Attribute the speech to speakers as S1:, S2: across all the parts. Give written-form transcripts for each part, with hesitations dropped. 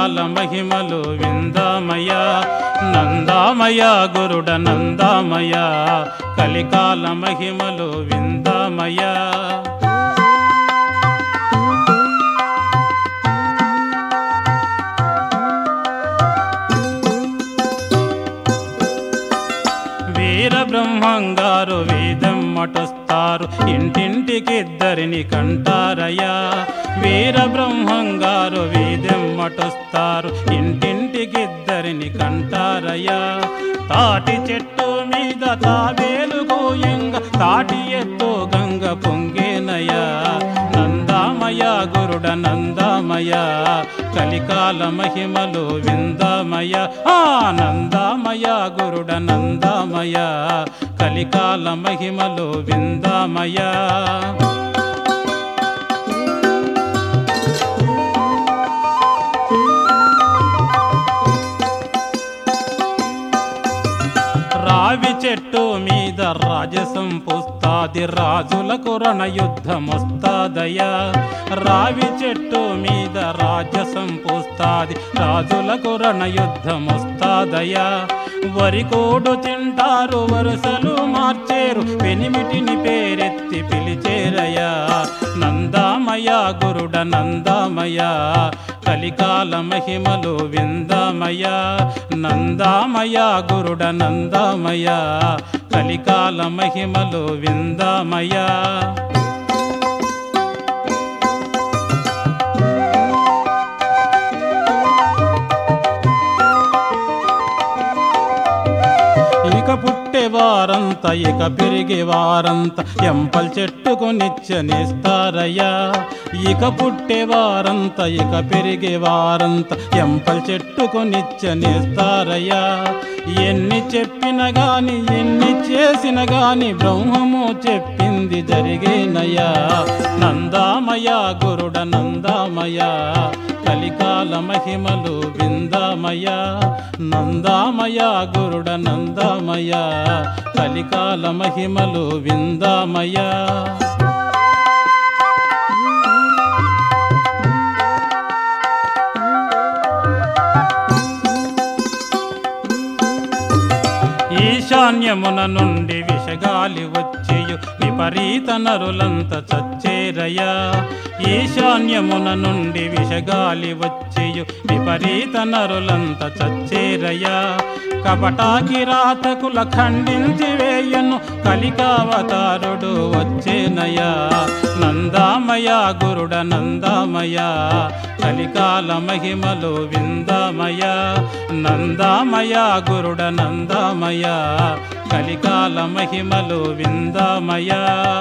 S1: కలికాల మహిమలు విందామయ నందామయ గురుడ నందామయ కలికాల మహిమలు విందామయ వీరబ్రహ్మంగారు వేదమ్మటొస్తారు ఇంటింటికిద్దరిని కంటారయ్యా వీరబ్రహ్మంగారు వేదమ్మటొస్తారు ఇంటింటికిద్దరిని కంటారయ్యా తాటి చెట్టు మీద తాబేలు గోయంగ తాటి ఎత్తు గంగ పొంగేనయ్యా నందామయ గురుడ నందామయ కలికాల మహిమలు విందామయ నందామయ గురుడ నందామయ కలికాల మహిమలు విందామయ రావి చెట్టు మీద రాజసం పుస్తాది రాజులకు రణయుద్ధమొస్తాదయ్యా రావి చెట్టు మీద రాజసం పుస్తాది రాజులకు రణయుద్ధమొస్తాదయ్యా వరికోడు తింటారు వరుసలు మార్చేరు పెనిమిటిని పేరెత్తి పిలిచేరయ్యా నందామయ గురుడ నందామయ కలికాల మహిమలు విందామయ నందామయ గురుడ నందామయ కలికాల మహిమలు విందామయ ఇక పుట్టేవారంత ఇక పెరిగేవారంత ఎంపల్ చెట్టుకు నిత్యనిస్తారయ్యా ఇక పుట్టేవారంత ఇక పెరిగేవారంత ఎంపల్ చెట్టుకు నిత్యనిస్తారయ్యా ఎన్ని చెప్పిన గాని ఎన్ని చేసిన గాని బ్రహ్మము చెప్పింది జరిగేనయ్యా నందామయ గురుడ నందామయ కలికాల మహిమలు విందామయ నందామయ గురుడ నందామయ కలికాల మహిమలు విందామయ ఈశాన్యమున నుండి విషగాలి వచ్చేయు విపరీత నరులంత చచ్చేరయ్యా ఈశాన్యమున నుండి విషగాలి వచ్చేయు విపరీత నరులంత చచ్చేరయ్యా కపటాకిరాతకుల ఖండించి వేయను కలికావతారుడు వచ్చేనయ్యా నందామయ గురుడ నందామయ కలికాల మహిమలు విందామయ నందామయ గురుడ నందామయ కలికాల మహిమలు విందామయ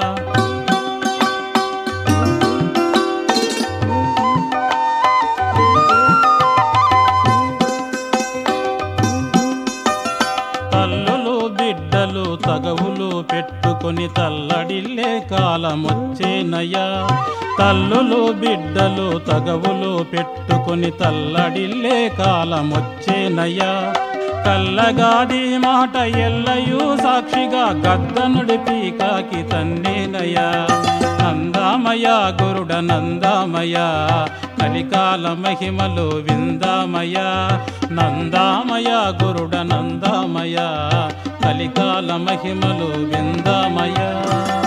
S1: తల్లులు బిడ్డలు తగవులు పెట్టుకొని తల్లడిల్లే కాలమొచ్చేనయ్యా తల్లులు బిడ్డలు తగవులు పెట్టుకొని తల్లడిల్లే కాలమొచ్చేనయ్యా కల్లగాది మాట ఎల్లయూ సాక్షిగా గద్దనుడి పీకాకి తన్నేనయ్యా నందామయ గురుడ నందామయ కలికాల మహిమలు విందామయ నందామయ గురుడ నందామయ కలికాల మహిమలు విందామయ